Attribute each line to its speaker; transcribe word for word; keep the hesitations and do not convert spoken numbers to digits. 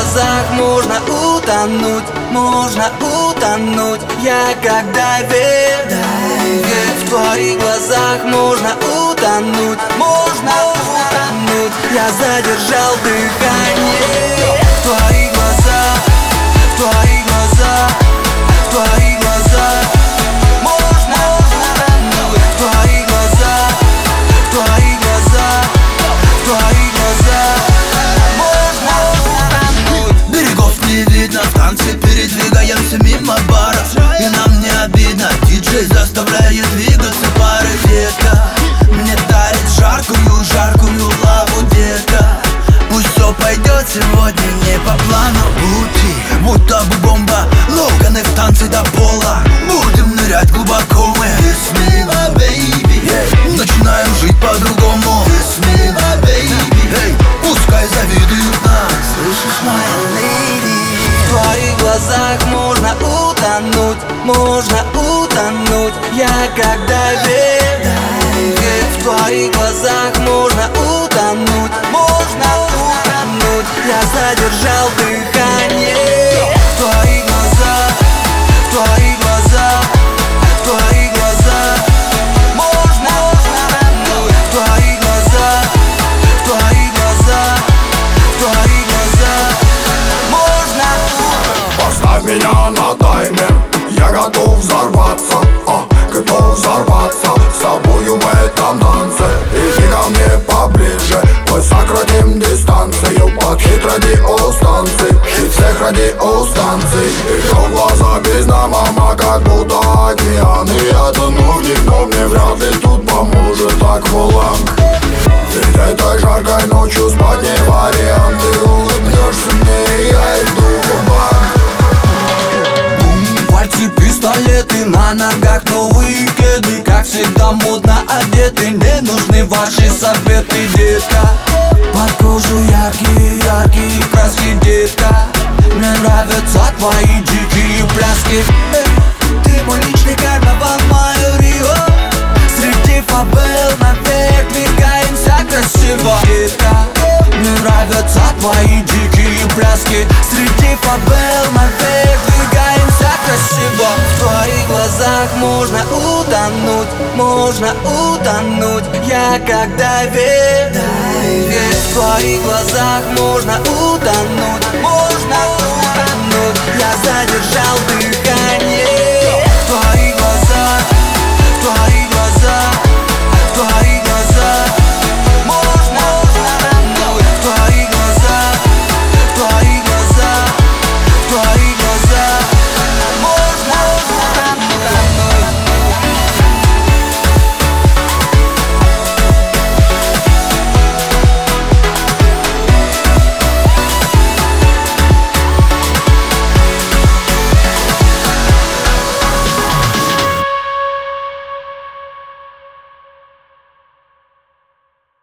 Speaker 1: глазах можно утонуть, можно утонуть. Я как дайвер, дайвер. В твоих глазах можно утонуть, можно утонуть. Я задержал дыхание. В твоих глазах, в твоих глазах, в твоих глазах можно утонуть. В твоих глазах, в твоих глазах, в твоих глазах можно утонуть.
Speaker 2: Берегов не видно, в танце передвигаемся мимо бара. И нам не обидно, диджей заставляет двигаться пары. Детка мне дарит жаркую, жаркую лаву, детка. Пусть все пойдет сегодня не по плану. Пути, будто бы бомба, Логаны в танце до пола. Будем нырять глубоко мы. Kiss me, my baby, hey. Начинаем жить по-другому. Kiss me, my baby, hey. Пускай завидуют нас, слышишь, моя lady.
Speaker 1: В твоих глазах можно утонуть, можно утонуть. Я как дайвер, дайвер. В твоих глазах можно утонуть, можно утонуть. Я задержал дыхание. В твоих глазах, в твоих глазах, в твоих глазах можно утонуть. В твоих глазах, в твоих глазах, в твоих глазах можно утонуть.
Speaker 3: Поставь меня на таймер, я готов взорваться, а, готов взорваться с тобою в этом танце. Иди ко мне поближе, мы сократим дистанцию под хит радиостанций и всех радиостанций. Ее глаза без дна, мама, как будто океаны. Я тону в них, но мне вряд ли тут поможет акваланг. Ведь этой жаркой ночью спать не вариант. Ты улыбнешься мне, и я иду в банк.
Speaker 1: Пальцы, пистолеты, на ногах новые кеды. Как всегда модно одеты, не нужны ваши советы, детка. Под кожу яркие, яркие краски, детка. Мне нравятся твои дикие пляски. Эй, ты мой личный карнавал, мое Рио. Среди фабел наверх двигаемся красиво, детка. Мне нравятся твои дикие пляски. Среди фабел наверх двигаемся красиво. В твоих глазах можно утонуть, можно утонуть. Я как дайвер, дайвер. В твоих глазах можно утонуть, можно утонуть. Я задержал дыхание.